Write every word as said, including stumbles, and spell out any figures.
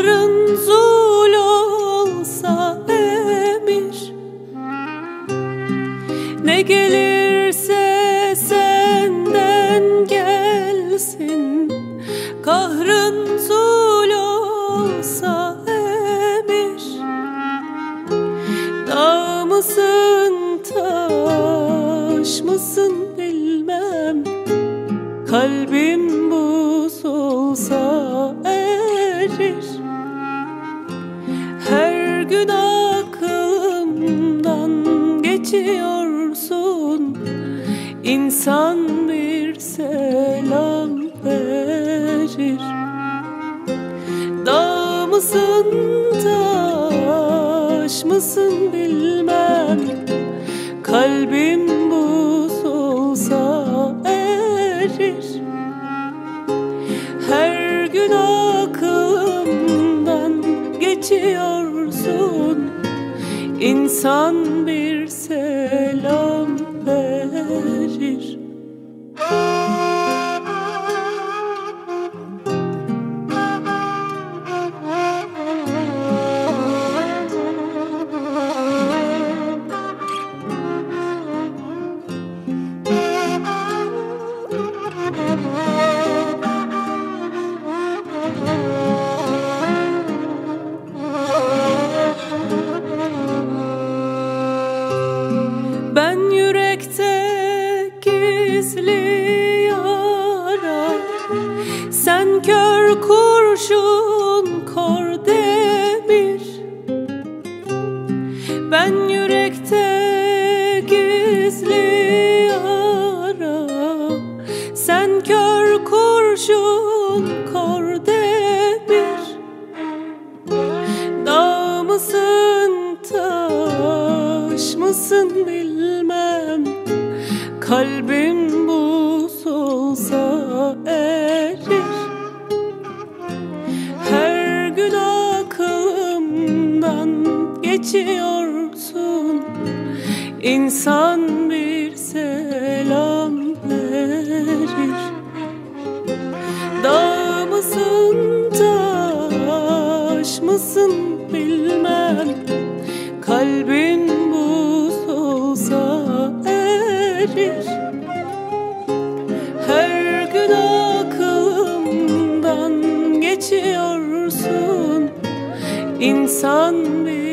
Kahrın zul olsa emir, ne gelirse senden gelsin. Kahrın zul olsa emir, dağ mısın taş mısın bilmem. Kalbim buz olsa erir. Her gün aklımdan geçiyorsun. İnsan bir selam verir. Dağ mısın taş mısın bilmem. Kalbim buz olsa erir. Her gün aklımdan geçiyorsun. İnsan bir selam verir. Ben yürekte gizli yara, sen kör kurşun kor demir. Ben yürekte gizli yara, sen kör kurşun kor demir. Dağ mısın taş mısın bilmem. Kalbim buz olsa erir. Her gün aklımdan geçiyorsun. İnsan bir selam verir. Dağ mısın taş mısın bilmem. Kalbin buz olsa erir. Her gün aklımdan geçiyorsun. İnsan bir